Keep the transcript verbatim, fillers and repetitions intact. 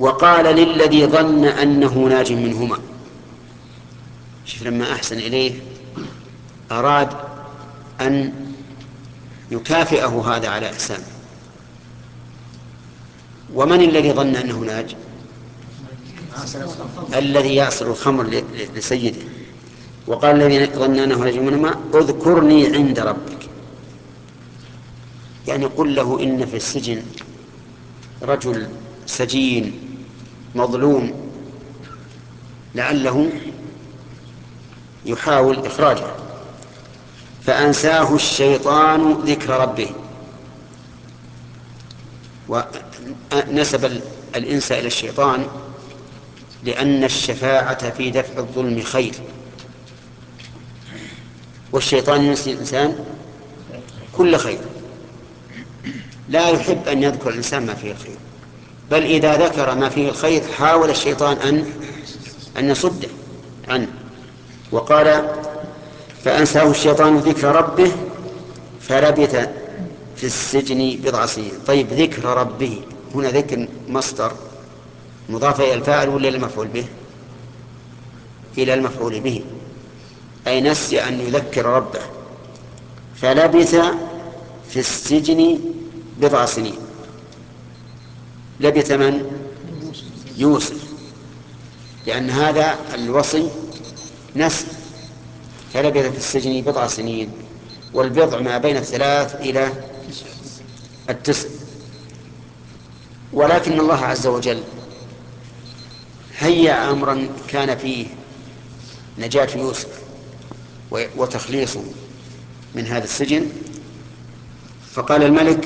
وقال للذي ظن أنه ناج منهما. شوف لما أحسن إليه أراد أن يكافئه هذا على إحسانه. ومن الذي ظن أنه ناج؟ الذي يعصر الخمر لسيده. وقال الذي ظن أنه ناج منهما اذكرني عند ربك، يعني قل له إن في السجن رجل سجين مظلوم لعله يحاول إخراجه، فأنساه الشيطان ذكر ربه. ونسب الإنس إلى الشيطان لأن الشفاعة في دفع الظلم خير، والشيطان ينسي الإنسان كل خير، لا يحب أن يذكر الإنسان ما فيه الخير، بل إذا ذكر ما فيه الخير حاول الشيطان أن أن يصده عنه. وقال فأنساه الشيطان ذكر ربه فلبث في السجن بضع سنين. طيب ذكر ربه هنا ذكر مصدر مضاف إلى الفاعل ولا المفعول به؟ إلى المفعول به، أي نسي أن يذكر ربه. فلبث في السجن بضع سنين. لبث من؟ يوسف، لأن هذا الوصي نسي. فلبث في السجن بضع سنين، والبضع ما بين الثلاث إلى التسع. ولكن الله عز وجل هيأ أمرا كان فيه نجاة يوسف وتخليصه من هذا السجن. فقال الملك